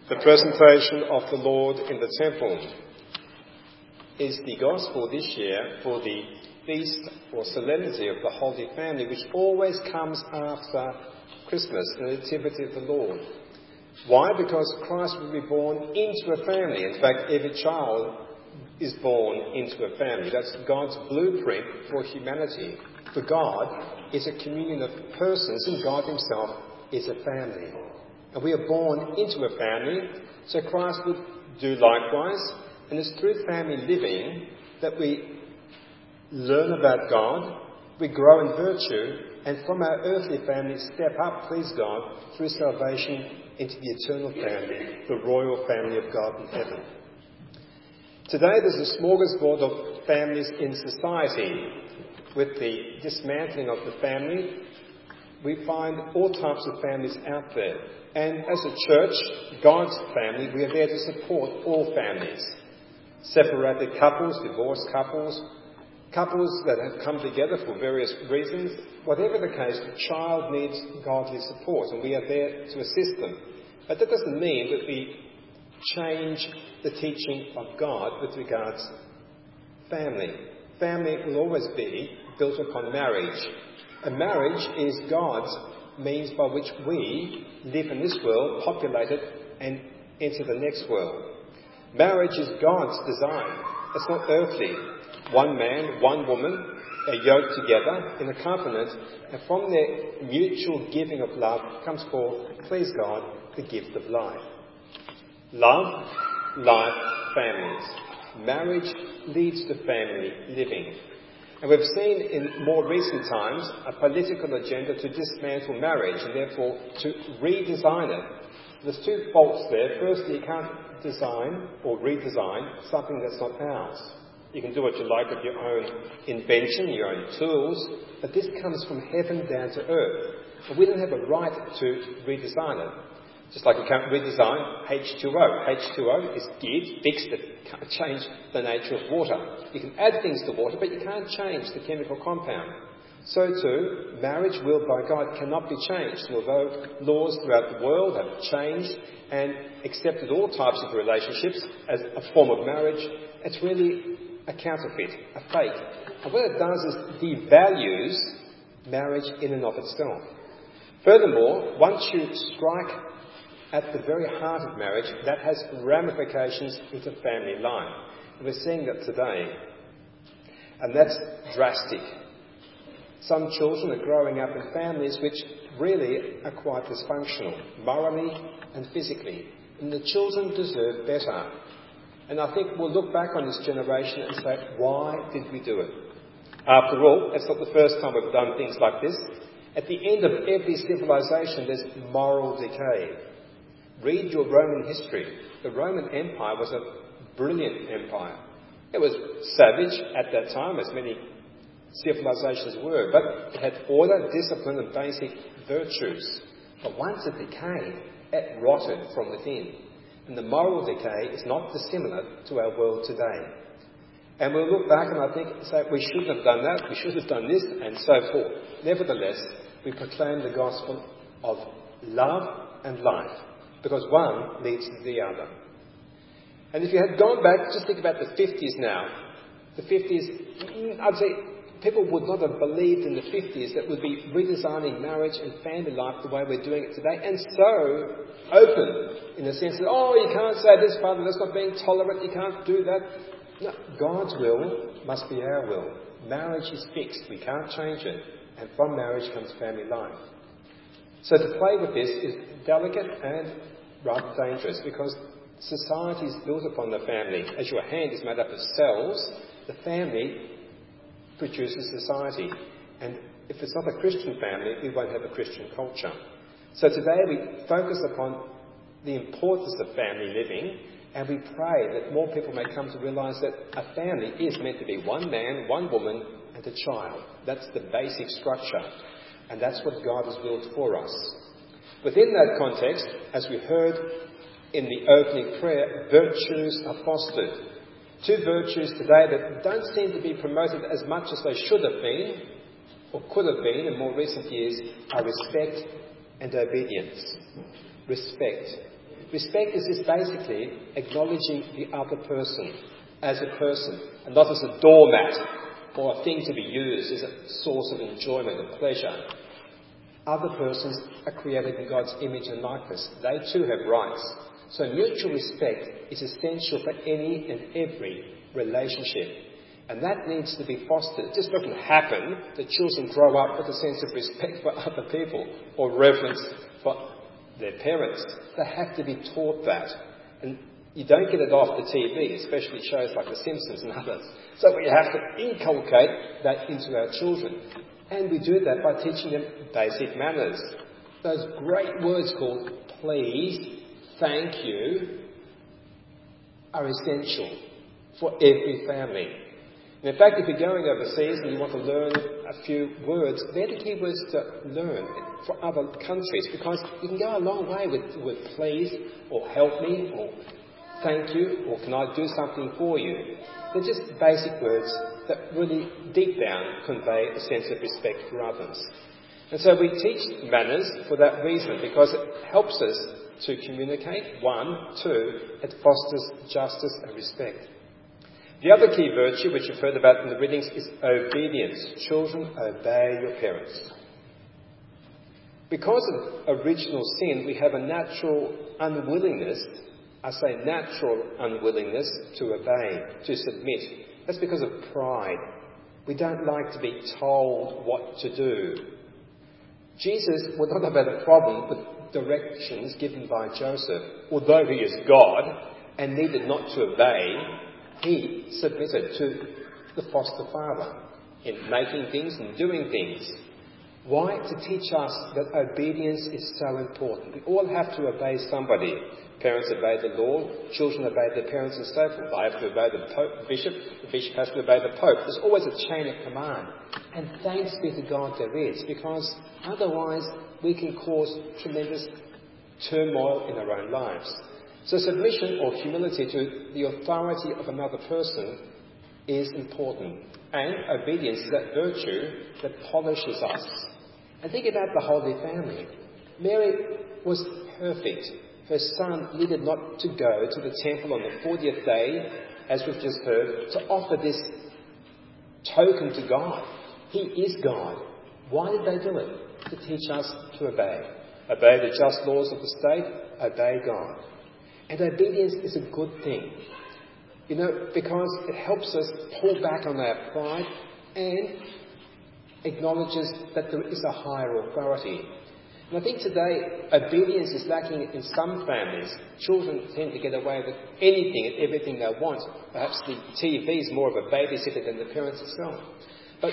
The presentation of the Lord in the temple is the gospel this year for the feast or solemnity of the Holy Family, which always comes after Christmas, the Nativity of the Lord. Why? Because Christ will be born into a family. In fact, every child is born into a family. That's God's blueprint for humanity. For God is a communion of persons, and God himself is a family. And we are born into a family, so Christ would do likewise. And it's through family living that we learn about God, we grow in virtue, and from our earthly family step up, please God, through salvation into the eternal family, the royal family of God in heaven. Today there's a smorgasbord of families in society. With the dismantling of the family, we find all types of families out there. And as a church, God's family, we are there to support all families. Separated couples, divorced couples, couples that have come together for various reasons. Whatever the case, the child needs godly support, and we are there to assist them. But that doesn't mean that we change the teaching of God with regards to family. Family will always be built upon marriage. And marriage is God's means by which we live in this world, populate it, and enter the next world. Marriage is God's design. It's not earthly. One man, one woman are yoked together in a covenant, and from their mutual giving of love comes forth, please God, the gift of life. Love, life, families. Marriage leads to family living. And we've seen in more recent times a political agenda to dismantle marriage and therefore to redesign it. There's two faults there. Firstly, you can't design or redesign something that's not ours. You can do what you like with your own invention, your own tools, but this comes from heaven down to earth. And we don't have a right to redesign it. Just like you can't redesign H2O. H2O is geared, fixed, it can't change the nature of water. You can add things to water, but you can't change the chemical compound. So too, marriage willed by God cannot be changed. And although laws throughout the world have changed and accepted all types of relationships as a form of marriage, it's really a counterfeit, a fake. And what it does is devalues marriage in and of itself. Furthermore, once you strike at the very heart of marriage, that has ramifications into family life. And we're seeing that today. And that's drastic. Some children are growing up in families which really are quite dysfunctional, morally and physically. And the children deserve better. And I think we'll look back on this generation and say, why did we do it? After all, it's not the first time we've done things like this. At the end of every civilization, there's moral decay. Read your Roman history. The Roman Empire was a brilliant empire. It was savage at that time, as many civilizations were, but it had order, discipline and basic virtues. But once it decayed, it rotted from within. And the moral decay is not dissimilar to our world today. And we'll look back and I think, say, we shouldn't have done that, we should have done this, and so forth. Nevertheless, we proclaim the gospel of love and life, because one leads to the other. And if you had gone back, just think about the 50s now. The 50s, I'd say people would not have believed in the 50s that we'd be redesigning marriage and family life the way we're doing it today, and so open in the sense that, oh, you can't say this, Father, that's not being tolerant, you can't do that. No, God's will must be our will. Marriage is fixed, we can't change it, and from marriage comes family life. So to play with this is delicate and rather dangerous, because society is built upon the family. As your hand is made up of cells, the family produces society. And if it's not a Christian family, we won't have a Christian culture. So today we focus upon the importance of family living, and we pray that more people may come to realise that a family is meant to be one man, one woman, and a child. That's the basic structure. And that's what God has built for us. Within that context, as we heard in the opening prayer, virtues are fostered. Two virtues today that don't seem to be promoted as much as they should have been, or could have been in more recent years, are respect and obedience. Respect. Respect is just basically acknowledging the other person as a person, and not as a doormat or a thing to be used as a source of enjoyment and pleasure. Other persons are created in God's image and likeness. They too have rights. So mutual respect is essential for any and every relationship. And that needs to be fostered. It just doesn't happen that children grow up with a sense of respect for other people or reverence for their parents. They have to be taught that. And you don't get it off the TV, especially shows like The Simpsons and others. So we have to inculcate that into our children. And we do that by teaching them basic manners. Those great words called please, thank you, are essential for every family. And in fact, if you're going overseas and you want to learn a few words, they're the key words to learn for other countries, because you can go a long way with please, or help me, or thank you, or can I do something for you. They're just basic words that really deep down convey a sense of respect for others. And so we teach manners for that reason, because it helps us to communicate, one. Two, it fosters justice and respect. The other key virtue, which you've heard about in the readings, is obedience. Children, obey your parents. Because of original sin, we have a natural unwillingness, I say natural unwillingness, to obey, to submit. That's because of pride. We don't like to be told what to do. Jesus would not have had a problem with directions given by Joseph. Although he is God and needed not to obey, he submitted to the foster father in making things and doing things. Why? To teach us that obedience is so important. We all have to obey somebody. Parents obey the law, children obey their parents, and so forth. I have to obey the bishop has to obey the pope. There's always a chain of command. And thanks be to God there is, because otherwise we can cause tremendous turmoil in our own lives. So submission or humility to the authority of another person is important. And obedience is that virtue that polishes us. And think about the Holy Family. Mary was perfect. Her son needed not to go to the temple on the 40th day, as we've just heard, to offer this token to God. He is God. Why did they do it? To teach us to obey. Obey the just laws of the state. Obey God. And obedience is a good thing. Because it helps us pull back on our pride and acknowledges that there is a higher authority. And I think today, obedience is lacking in some families. Children tend to get away with anything and everything they want. Perhaps the TV is more of a babysitter than the parents itself. But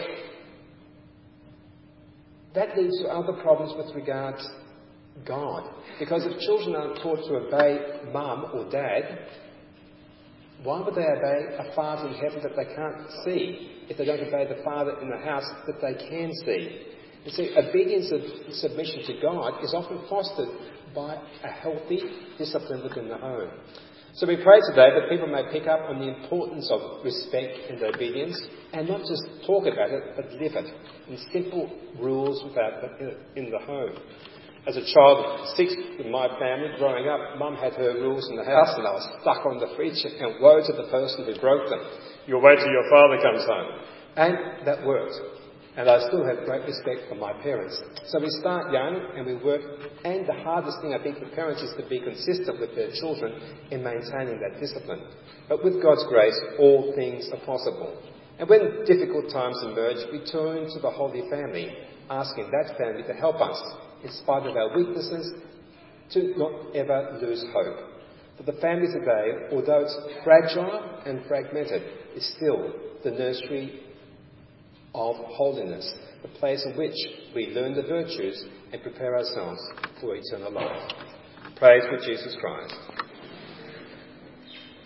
that leads to other problems with regard to God. Because if children aren't taught to obey mum or dad, why would they obey a Father in heaven that they can't see if they don't obey the Father in the house that they can see? You see, obedience and submission to God is often fostered by a healthy discipline within the home. So we pray today that people may pick up on the importance of respect and obedience, and not just talk about it, but live it in simple rules in the home. As a child of 6 in my family, growing up, Mum had her rules in the house and I was stuck on the fridge, and woe to the person who broke them. You'll wait till your father comes home. And that worked. And I still have great respect for my parents. So we start young and we work, and the hardest thing I think for parents is to be consistent with their children in maintaining that discipline. But with God's grace, all things are possible. And when difficult times emerge, we turn to the Holy Family, asking that family to help us, in spite of our weaknesses, to not ever lose hope. For the family today, although it's fragile and fragmented, is still the nursery of holiness, the place in which we learn the virtues and prepare ourselves for eternal life. Praise for Jesus Christ.